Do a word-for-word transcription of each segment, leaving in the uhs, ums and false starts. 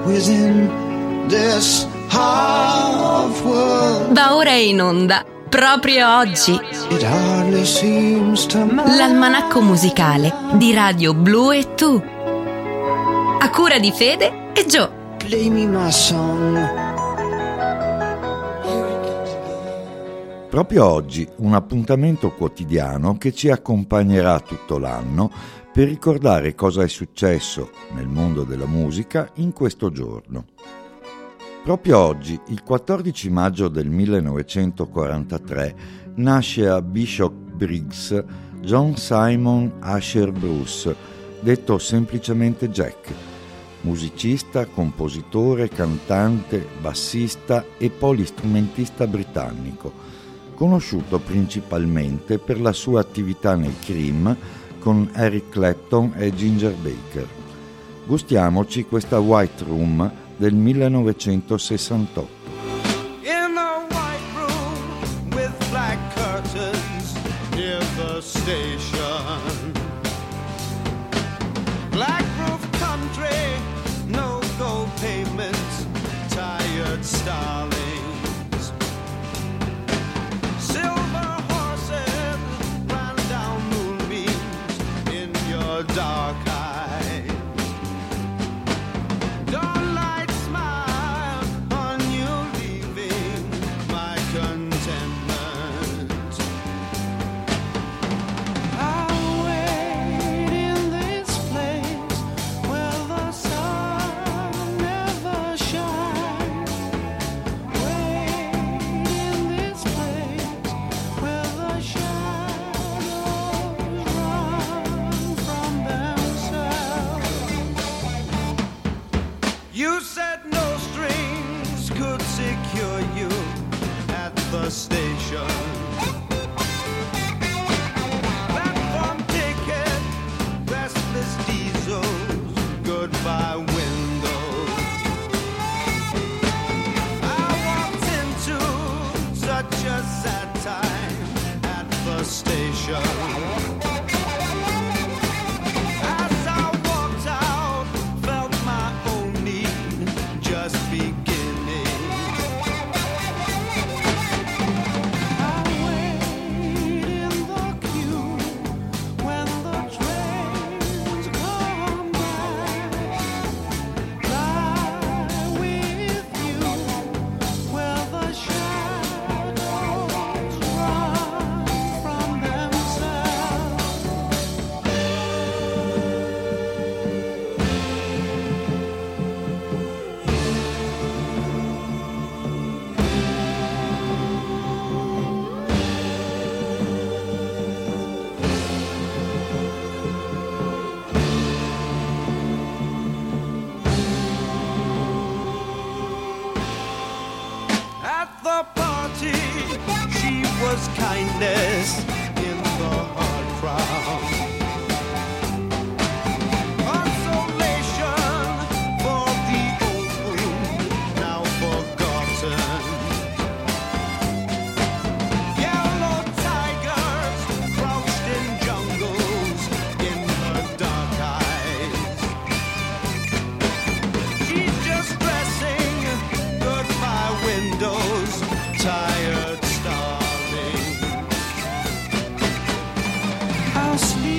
within this half world. Va ora in onda, proprio oggi, It hardly seems to matter. l'almanacco musicale di Radio Blu e Tu, a cura di Fede e Gio. Play me my song. Proprio oggi un appuntamento quotidiano che ci accompagnerà tutto l'anno per ricordare cosa è successo nel mondo della musica in questo giorno. Proprio oggi, il quattordici maggio del millenovecentoquarantatré, nasce a Bishop Briggs John Simon Asher Bruce, detto semplicemente Jack, musicista, compositore, cantante, bassista e polistrumentista britannico, conosciuto principalmente per la sua attività nei Cream con Eric Clapton e Ginger Baker. Gustiamoci questa White Room del millenovecentosessantotto. In a white room with black curtains near the station. Black roof country, no gold payments, tired starlings. Silver horses ran down moonbeams in your dark eyes. Dawnlight smile on you leaving my contentment. I'll wait in this place where the sun never shines. Wait in this place where the shadows run from themselves. You said no strings could secure you at the station. Platform ticket, restless diesels, goodbye windows. I walked into such a sad time at the station. As I walked out, felt my own need just beginning. I wait in the queue when the trains come by. Lie with you where the shadows run from themselves. At the party, she was kindness in the hard crowd. Consolation for the old wound now forgotten. Yellow tigers crouched in jungles in her dark eyes. She's just dressing goodbye windows, tired starling. I'll sleep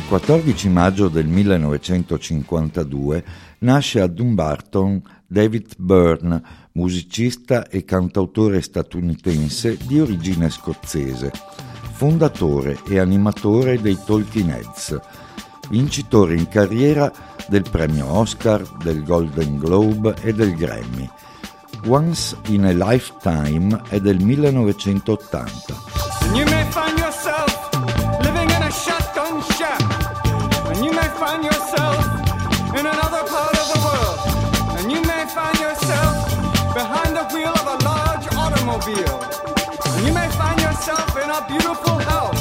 quattordici maggio del millenovecentocinquantadue nasce a Dumbarton David Byrne, musicista e cantautore statunitense di origine scozzese, fondatore e animatore dei Talking Heads, vincitore in carriera del premio Oscar, del Golden Globe e del Grammy. Once in a Lifetime è del millenovecentottanta. You may find yourself living in a shotgun shack, and you may find yourself in another part of the world, and you may find yourself behind the wheel of a large automobile, and you may find yourself in a beautiful house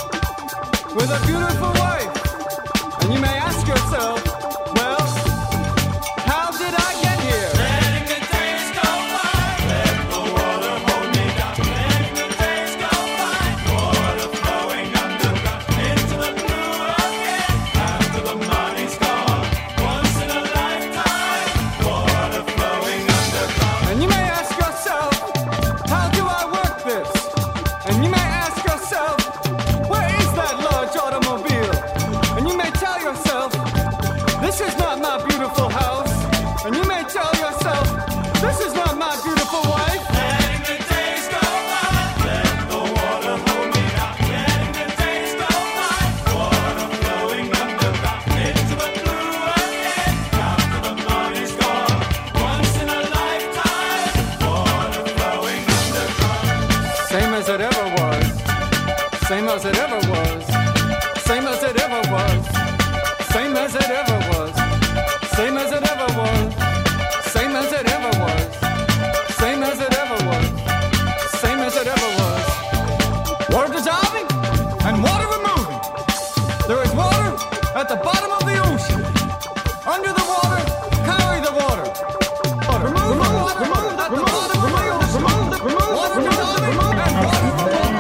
with a beautiful wife, and you may ask yourself, well, how did I get here? Letting the days go by, let the water hold me down. Letting the days go by, water flowing underground into the blue again. After the money's gone, once in a lifetime, water flowing underground. And you may ask yourself, how do I work this? And you may ask yourself, where is that large automobile? And you may tell yourself, this is not my beautiful house. And you may tell yourself, this is not my beautiful wife. Letting the days go by, let the water hold me down. Letting the days go by, water flowing underground into the blue again. After the money's gone, once in a lifetime, water flowing underground. Same as it ever was, same as it ever was, same as it ever was, same as it ever was, same as it ever was, same as it ever was, same as it ever was, same as it ever was. Water dissolving and water removing. There is water at the bottom of the ocean. Under the water, carry the water. Water. Remove the water at the bottom of the ocean. Water dissolving and water removing.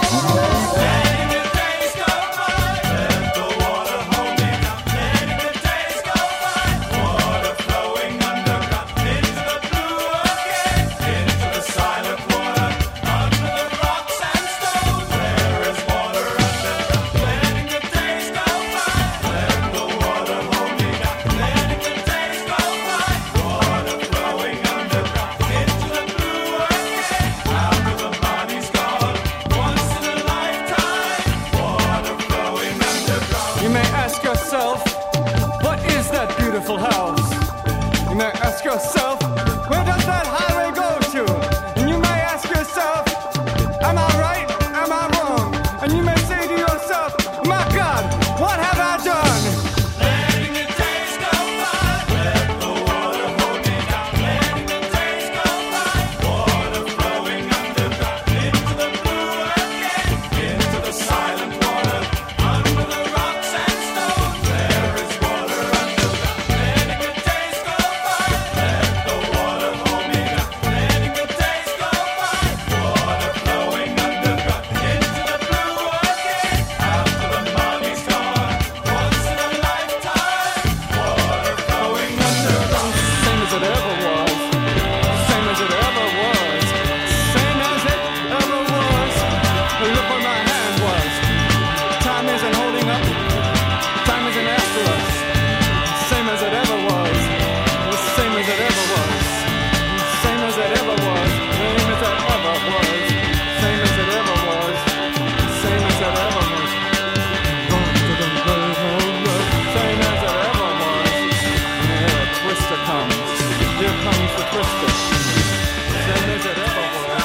Letting the days go by, let the water hold me down. Letting the days go by, water flowing underground into the blue again, into the silent water, under the rocks and stones. There is water underground. Letting the days go by, let the water hold me down. Letting the days go by, water flowing underground into the blue again. After the body's gone, once in a lifetime, water flowing underground. You may ask yourself, what is that beautiful house? You may ask yourself, where does that highway go to? And you may ask yourself, am I right? Am I wrong? And you may say to yourself, my God, what have I done? Letting the days go by, let the water hold me down. Letting the days go by, water flowing underground into the blue again, into the silent water, under the rocks and stones. There is water underground. Letting the days go by, let the water hold me down. Letting the days go by, water flowing underground into the blue again. After the money's gone, once in a lifetime, water flowing underground. Same as it ever was, same as it ever was, same as it ever was. Look where my hand was. Time isn't holding up, time isn't after us. Same as it ever was, same as it ever was, same as it ever was, same as it ever was, same as it ever was, same as it ever was. Same as it ever was. And here a twister comes. Here comes the twister. Same as it ever was.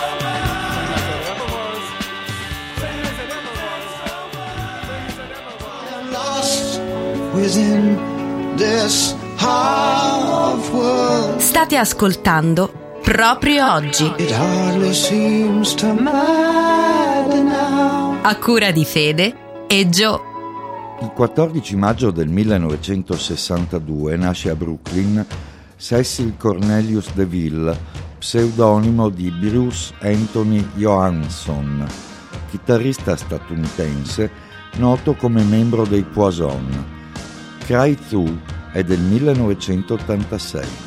Same as it ever was. Same as it ever was. Same as it ever was. I'm lost within this half world. State ascoltando proprio oggi, It hardly seems to matter now. a cura di Fede e Gio. Il quattordici maggio del millenovecentosessantadue nasce a Brooklyn Cecil Cornelius DeVille, pseudonimo di Bruce Anthony Johansson, chitarrista statunitense noto come membro dei Poison. Cry Through è del millenovecentottantasei.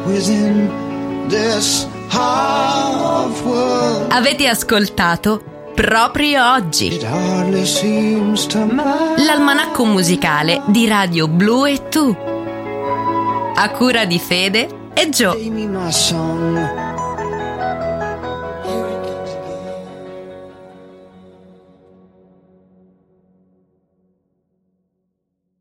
within this half world. Avete ascoltato proprio oggi It hardly seems to matter. l'almanacco musicale di Radio Blu e Tu, a cura di Fede e Gio. Play me my song